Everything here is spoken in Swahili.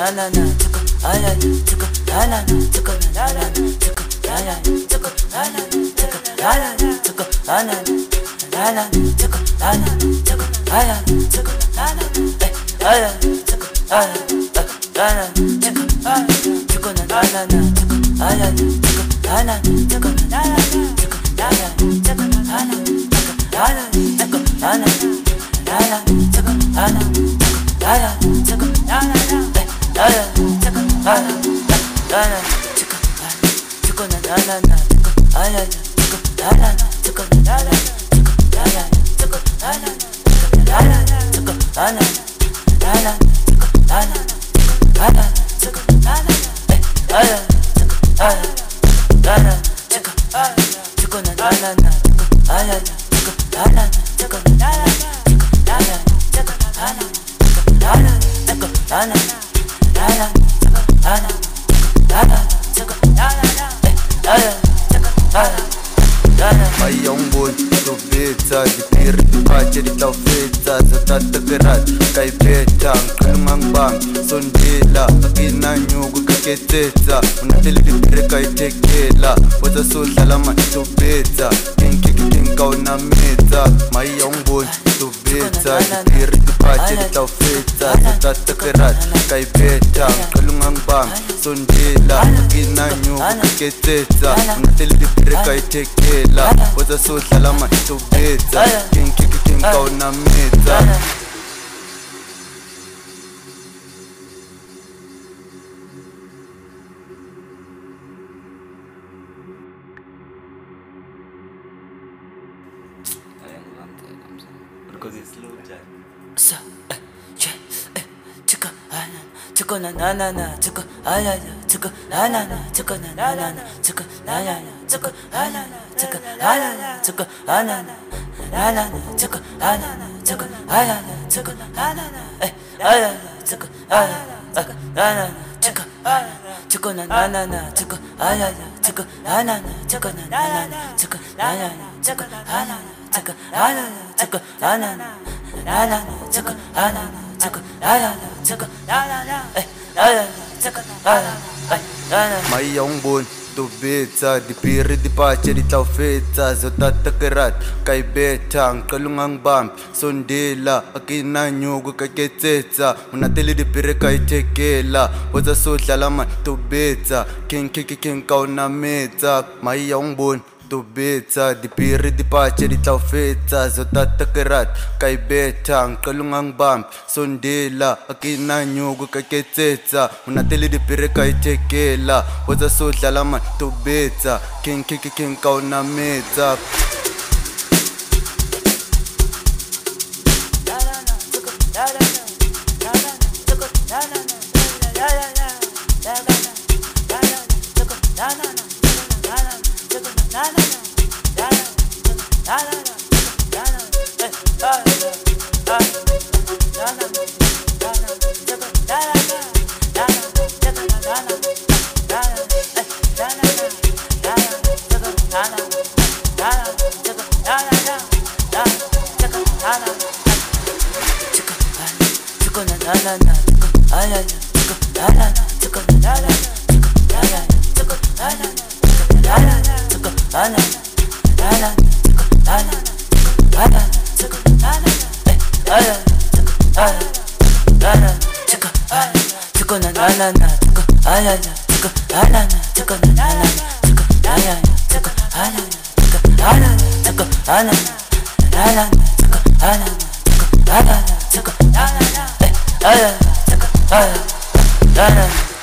na na na tuko ala tuko ala tuko na na tuko ala tuko ala tuko ala tuko ala ala tuko ala tuko ala tuko ala ala tuko ala ala tuko tuko na na na tuko ala tuko ala tuko ala tuko ala tuko ala ala tuko ala ala tuko ala ala tuko ala ala tuko ala ala tuko na na na tuko ala tuko ala tuko ala tuko ala tuko ala ala tuko ala ala tuko ala ala tuko ala ala tuko ala ala tuko tuko na na na tuko ala tuko ala tuko ala ala tuko ala ala tuko ala ala tuko ala ala tuko ala ala Mai un bun, tu viața, de pir, de pace, de tau feța, să tată cărat, cai petan, cârmang bang, son dela, akina nyugu kaketeța, una tele de pire cai tequila, poza sulta la mai tu viața, king kau na meta, mai un bun, tu viața, de pir, de pace, de tau feța, să tată cărat, cai petan, cârmang bang, son dela, akina nyugu kaketeța, una tele de pire cai tequila, poza sulta la mai tu viața, king kau na meta. Because it's slow jazz. So, tuko ala, tuko na na na na, tuko ala, tuko ala, tuko na na na, tuko ala, tuko ala, tuko ala, tuko ala, ala, tuko ala, tuko ala, tuko ala, ala, tuko ala, ala, tuko tuko na na na na, tuko ala, tuko ala, tuko na na na, tuko ala, tuko ala. Tuko ala, tuko ala, ala, tuko ala, tuko ala, tuko ala, tuko ala. Mai un bun, tu viața, de pire, de pace, de tau feța, să tată cărat, cai betan, călungang bam, son dela, akina nyugu kaketeța, una tele de pire cai tequila, poza sulta la mai tu viața, king kau na meta, mai un bun. Tu viața, de pire, de pace, de tau feța, să tată cărat, cai betan, călungang bam, son dela, akina nyugu kaketeța, una tele de pire cai tequila, poza sulta la mai tu viața, king kau na meta. Tuko na na na na, tuko ala, tuko ala, tuko ala, tuko ala, tuko ala, tuko ala, ala, tuko ala, ala, tuko ala, ala, tuko ala, ala, tuko ala, tuko na na na na, tuko ala, tuko ala, tuko na na, tuko ala, tuko ala, tuko ala, tuko ala, ala, tuko ala, tuko ala, tuko ala, tuko ala,